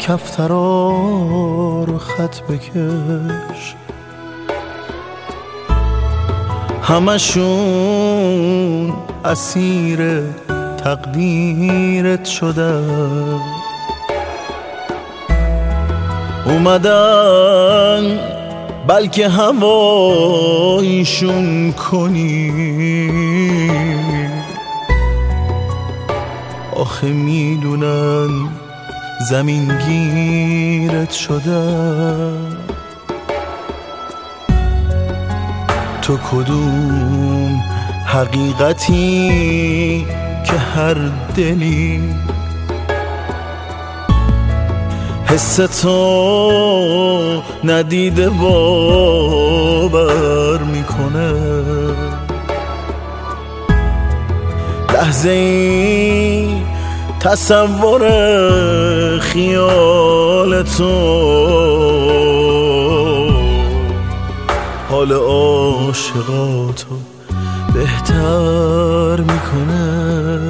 کفترا رو خط بکش، همشون اسیر تقدیرت شدن، اومدن بلکه هوایشون کنی، آخه میدونن زمین گیرت شدن. تو کدوم حقیقتی که هر دلی حس تو ندیده باور میکنه، لحظه ای تصور خیال تو حال عاشقاتو بهتر میکنه.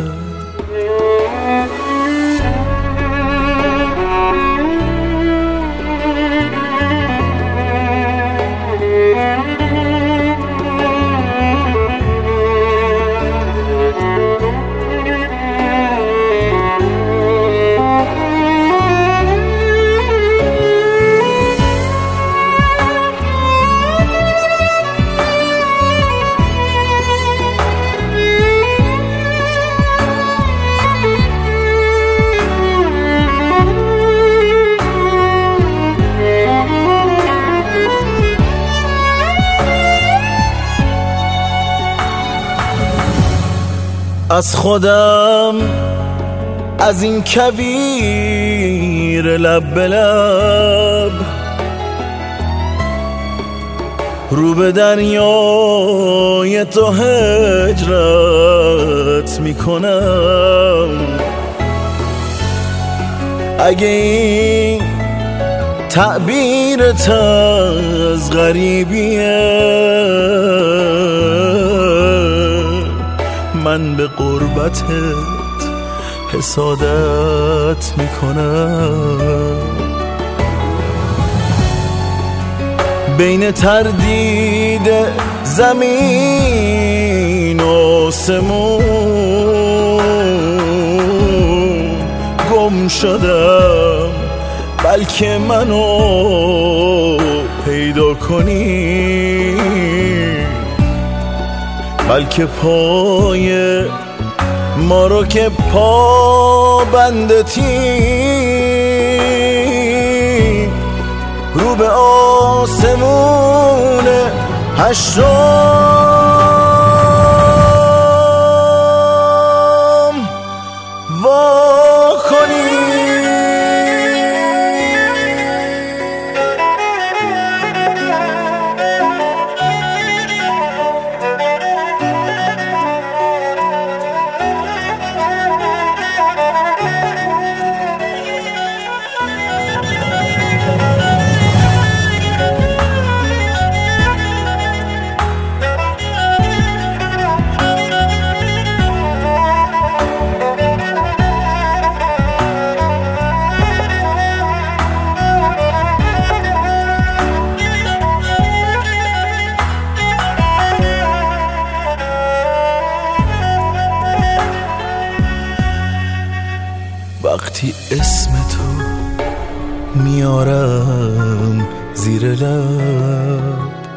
از خودم از این کویر لب به لب رو به دریای تو هجرت میکنم. اگه این تعبیرت از غریبیه، من به قربتت حسادت میکنم. بین تردید زمین و آسمون گم شدم، بلکه منو پیدا کنی، بلکه پای ما رو که پا بندتی رو به آسمون هشتم وا کنی. وقتی اسم تو میارم زیر لب،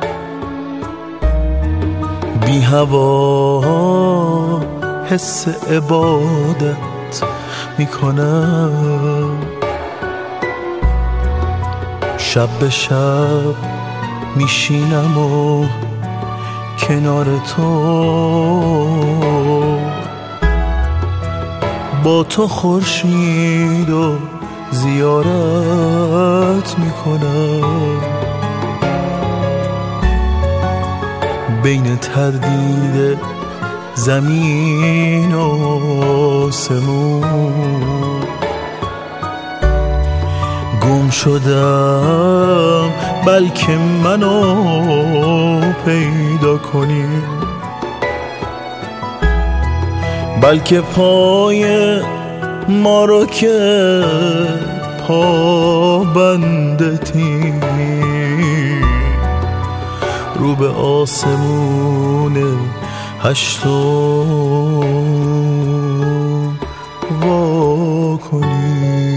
بی هوا حس عبادت میکنم. شب به شب میشینم و کنار تو، با تو خورشید و زیارت میکنم. بین تردید زمین و آسمون گم شدم، بلکه منو پیدا کنی، بلکه پای ما رو که پابندتی، رو به آسمون هشتم وا کنی.